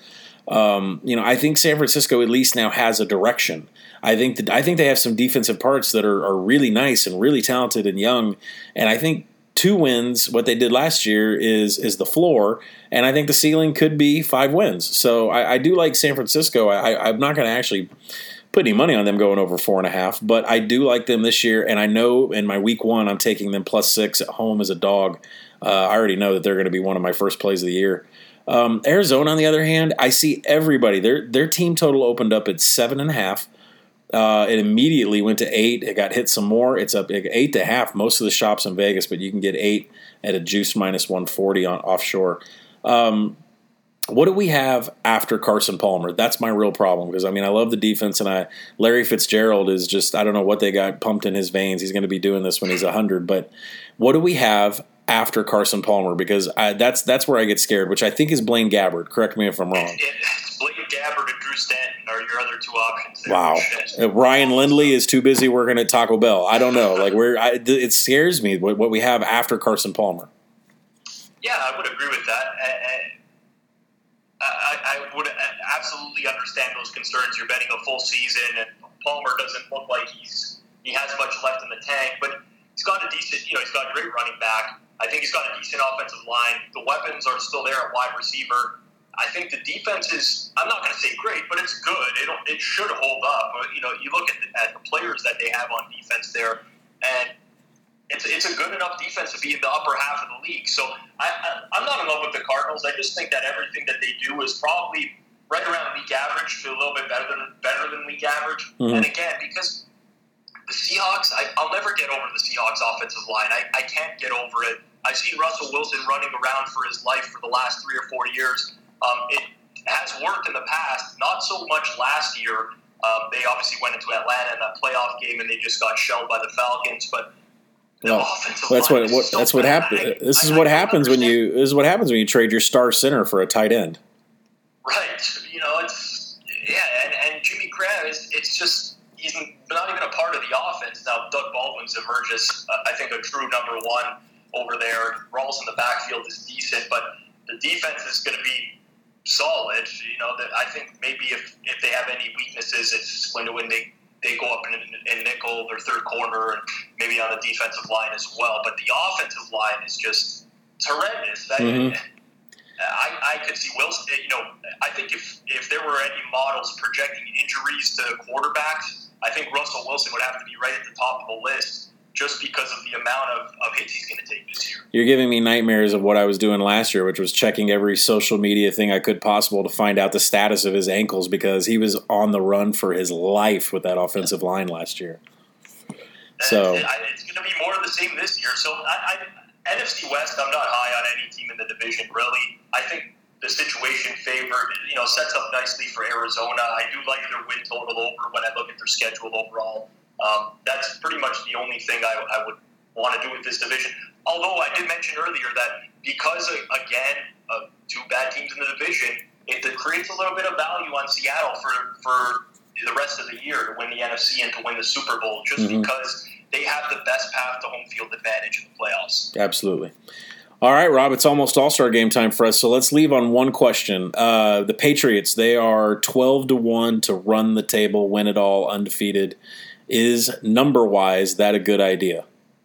I think San Francisco at least now has a direction. I think they have some defensive parts that are really nice and really talented and young, and I think 2 wins, what they did last year, is the floor, and I think the ceiling could be 5 wins. So I do like San Francisco. I'm not going to actually put any money on them going over 4.5, but I do like them this year, and I know in my week 1 I'm taking them +6 at home as a dog. I already know that they're going to be one of my first plays of the year. Arizona, on the other hand, I see everybody. Their team total opened up at 7.5. It immediately went to 8. It got hit some more. It's up 8.5. Most of the shops in Vegas, but you can get 8 at a juice -140 on offshore. What do we have after Carson Palmer? That's my real problem because I love the defense, and Larry Fitzgerald is just, I don't know what they got pumped in his veins. He's going to be doing this when he's 100. But what do we have after Carson Palmer? Because that's where I get scared, which I think is Blaine Gabbert. Correct me if I'm wrong. It's Blaine Gabbert and Drew Stanton are your other 2 options there. Wow. Ryan Lindley is too busy working at Taco Bell. I don't know. It scares me what we have after Carson Palmer. Yeah, I would agree with that. I would absolutely understand those concerns. You're betting a full season, and Palmer doesn't look like he has much left in the tank, but he's got a decent, he's got a great running back. I think he's got a decent offensive line. The weapons are still there at wide receiver. I think the defense is, I'm not going to say great, but it's good. It should hold up. You look at the players that they have on defense there, and it's a good enough defense to be in the upper half of the league. So I'm not in love with the Cardinals. I just think that everything that they do is probably right around league average to a little bit better than league average. Mm-hmm. And again, because the Seahawks, I'll never get over the Seahawks offensive line. I can't get over it. I've seen Russell Wilson running around for his life for the last 3 or 4 years. It has worked in the past, not so much last year. They obviously went into Atlanta in that playoff game, and they just got shelled by the Falcons. But that's what happens. This is what happens when you trade your star center for a tight end. Right. And Jimmy Graham it's just he's not even a part of the offense now. Doug Baldwin's emerges, I think, a true number 1 over there. Rawls in the backfield is decent, but the defense is going to be solid. I think maybe if they have any weaknesses, it's when they go up in nickel or third corner, and maybe on the defensive line as well. But the offensive line is just horrendous. Mm-hmm. I could see Wilson. I think if there were any models projecting injuries to quarterbacks, I think Russell Wilson would have to be right at the top of the list, just because of the amount of hits he's going to take this year. You're giving me nightmares of what I was doing last year, which was checking every social media thing I could possible to find out the status of his ankles, because he was on the run for his life with that offensive line last year. So it's going to be more of the same this year. So NFC West, I'm not high on any team in the division, really. I think the situation favored, sets up nicely for Arizona. I do like their win total over when I look at their schedule overall. That's pretty much the only thing I would want to do with this division. Although I did mention earlier that because, again, two bad teams in the division, it creates a little bit of value on Seattle for the rest of the year to win the NFC and to win the Super Bowl, just because they have the best path to home field advantage in the playoffs. Absolutely. All right, Rob, it's almost All-Star game time for us, so let's leave on one question. The Patriots, they are 12-1 to run the table, win it all, undefeated. Is, number-wise, that a good idea?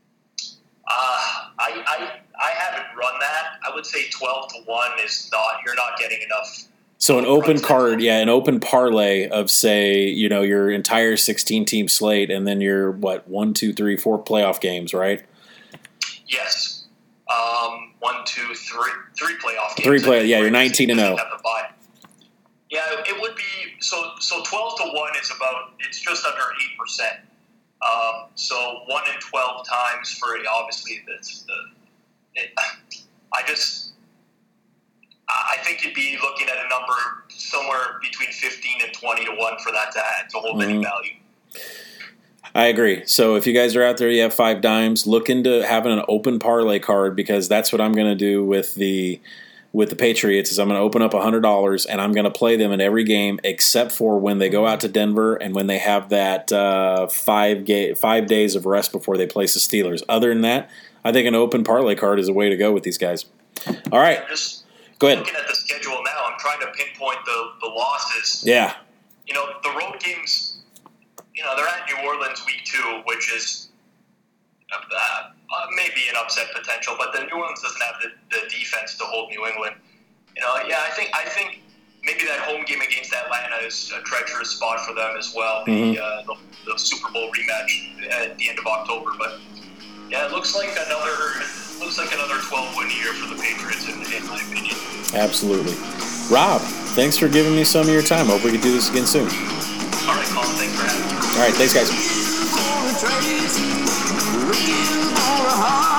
I haven't run that. I would say 12-1 is not. You're not getting enough. So an open card, an open parlay of, say, your entire 16-team slate, and then your 1, 2, 3, 4 playoff games, right? Yes. 1, 2, 3 playoff games. 3 play. Yeah, you're 19-0. Yeah, it would be so 12-1 is about. It's just under 8%. So 1 in 12 times for obviously I think you'd be looking at a number somewhere between 15 and 20-1 for that to hold any value. I agree. So if you guys are out there, you have 5 dimes, look into having an open parlay card, because that's what I'm going to do with the Patriots. Is I'm going to open up $100 and I'm going to play them in every game except for when they go out to Denver and when they have that 5 days of rest before they place the Steelers. Other than that, I think an open parlay card is a way to go with these guys. All right. Go ahead. Looking at the schedule now, I'm trying to pinpoint the losses. Yeah. The road games, they're at New Orleans week 2, which is maybe an upset potential, but the New Orleans doesn't have the defense to hold New England. I think maybe that home game against Atlanta is a treacherous spot for them as well. The Super Bowl rematch at the end of October, but yeah, it looks like another 12-win year for the Patriots in my opinion. Absolutely. Rob, thanks for giving me some of your time. Hope we can do this again soon. All right, Colin, thanks for having me. All right, thanks, guys.